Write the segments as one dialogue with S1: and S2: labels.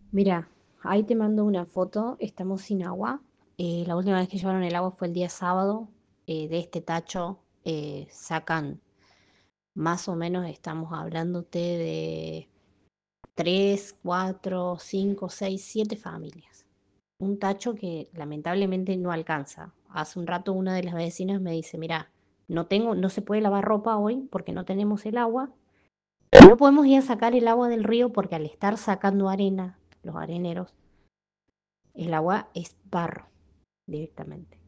S1: Mira, ahí te mando una foto, estamos sin agua. La última vez que llevaron el agua fue el día sábado. De este tacho sacan más o menos, estamos hablándote de 3, 4, 5, 6, 7 familias. Un tacho que lamentablemente no alcanza. Hace un rato una de las vecinas me dice, mira, no se puede lavar ropa hoy porque no tenemos el agua. No podemos ir a sacar el agua del río porque al estar sacando arena, los areneros, el agua es barro directamente.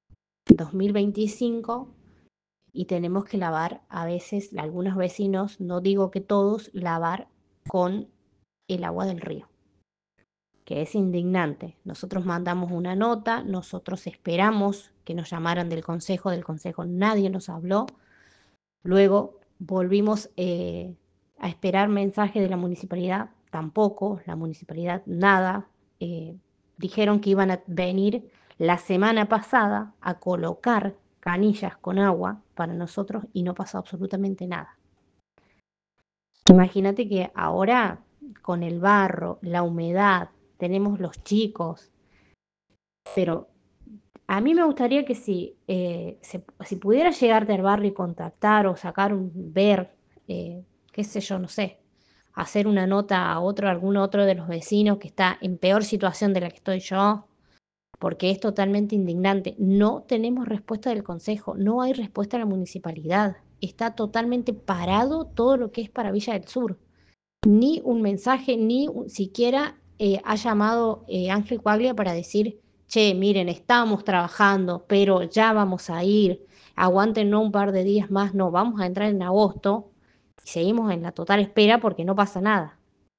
S1: 2025 y tenemos que lavar a veces, algunos vecinos, no digo que todos, lavar con el agua del río, que es indignante. Nosotros mandamos una nota, nosotros esperamos que nos llamaran del consejo nadie nos habló. Luego volvimos a esperar mensaje de la municipalidad, tampoco, la municipalidad nada. Dijeron que iban a venir la semana pasada a colocar canillas con agua para nosotros y no pasó absolutamente nada. Imagínate que ahora con el barro, la humedad, tenemos los chicos, pero a mí me gustaría que si pudiera llegarte al barrio y contactar o sacar ver, qué sé yo, no sé, hacer una nota a algún otro de los vecinos que está en peor situación de la que estoy yo, porque es totalmente indignante. No tenemos respuesta del consejo, no hay respuesta de la municipalidad. Está totalmente parado todo lo que es para Villa del Sur. Ni un mensaje, siquiera ha llamado Ángel Cuaglia para decir, che, miren, estamos trabajando, pero ya vamos a ir, aguántenos un par de días más, no, vamos a entrar en agosto y seguimos en la total espera porque no pasa nada.